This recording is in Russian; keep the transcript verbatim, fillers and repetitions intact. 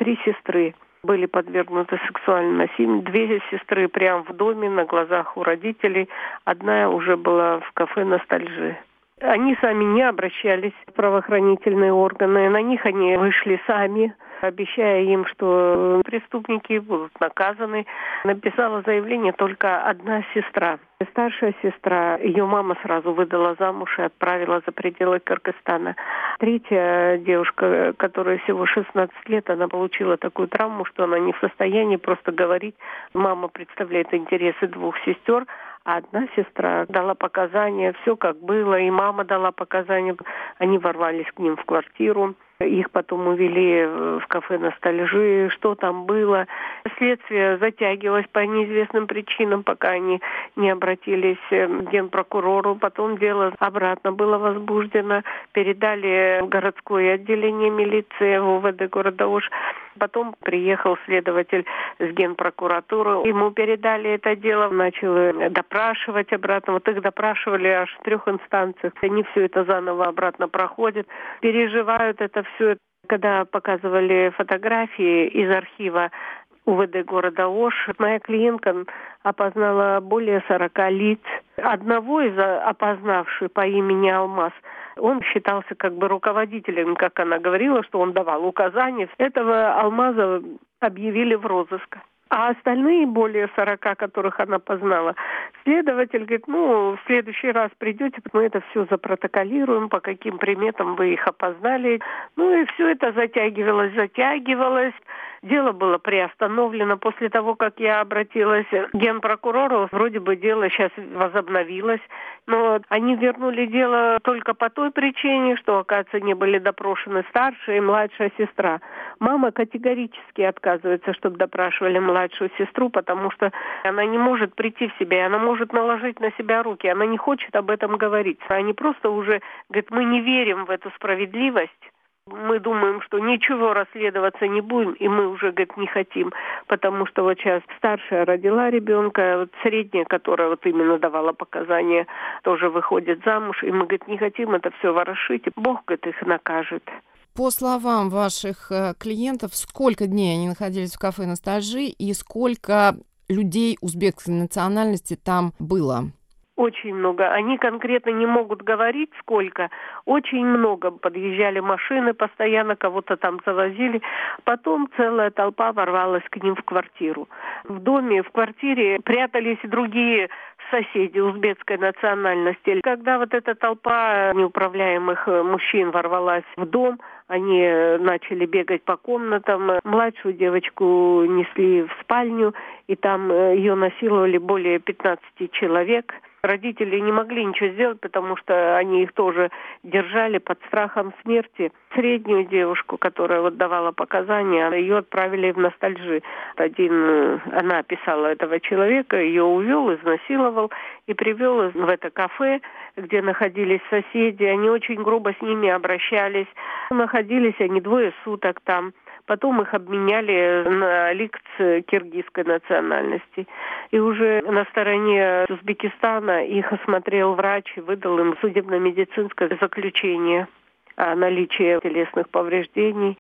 три сестры были подвергнуты сексуальному насилию. Две сестры прямо в доме, на глазах у родителей. Одна уже была в кафе «Ностальжи». Они сами не обращались в правоохранительные органы. На них они вышли сами, обещая им, что преступники будут наказаны. Написала заявление только одна сестра. Старшая сестра, ее мама сразу выдала замуж и отправила за пределы Кыргызстана. Третья девушка, которая всего шестнадцать лет, она получила такую травму, что она не в состоянии просто говорить. Мама представляет интересы двух сестер, а одна сестра дала показания, все как было, и мама дала показания. Они ворвались к ним в квартиру. Их потом увели в кафе «Ностальжи». Что там было? Следствие затягивалось по неизвестным причинам, пока они не обратились к генпрокурору. Потом дело обратно было возбуждено. Передали в городское отделение милиции в УВД города Ош. Потом приехал следователь с генпрокуратуры. Ему передали это дело. Начал допрашивать обратно. Вот их допрашивали аж в трех инстанциях. Они все это заново обратно проходят. Переживают это все. Когда показывали фотографии из архива УВД города Ош, моя клиентка опознала более сорока лиц. Одного из опознавших по имени Алмаз, он считался как бы руководителем, как она говорила, что он давал указания. Этого Алмаза объявили в розыск. А остальные более сорока, которых она познала, следователь говорит, ну, в следующий раз придете, мы это все запротоколируем, по каким приметам вы их опознали. Ну и все это затягивалось, затягивалось. Дело было приостановлено. После того, как я обратилась к генпрокурору, вроде бы дело сейчас возобновилось. Но они вернули дело только по той причине, что, оказывается, не были допрошены старшая и младшая сестра. Мама категорически отказывается, чтобы допрашивали младшую сестру, потому что она не может прийти в себя, она может наложить на себя руки, она не хочет об этом говорить. Они просто уже говорят, мы не верим в эту справедливость. Мы думаем, что ничего расследоваться не будем, и мы уже, говорит, не хотим, потому что вот сейчас старшая родила ребенка, вот средняя, которая вот именно давала показания, тоже выходит замуж, и мы, говорит, не хотим это все ворошить, и Бог, говорит, их накажет. По словам ваших клиентов, сколько дней они находились в кафе «Ностальжи» и сколько людей узбекской национальности там было? Очень много. Они конкретно не могут говорить, сколько. Очень много. Подъезжали машины, постоянно кого-то там завозили. Потом целая толпа ворвалась к ним в квартиру. В доме, в квартире прятались другие соседи узбекской национальности. Когда вот эта толпа неуправляемых мужчин ворвалась в дом, они начали бегать по комнатам. Младшую девочку несли в спальню, и там ее насиловали более пятнадцати человек. Родители не могли ничего сделать, потому что они их тоже держали под страхом смерти. Среднюю девушку, которая вот давала показания, ее отправили в «Ностальжи». Один, она описала этого человека, ее увел, изнасиловал и привел в это кафе, где находились соседи. Они очень грубо с ними обращались. Находились они двое суток там. Потом их обменяли на лиц киргизской национальности. И уже на стороне Узбекистана их осмотрел врач и выдал им судебно-медицинское заключение о наличии телесных повреждений.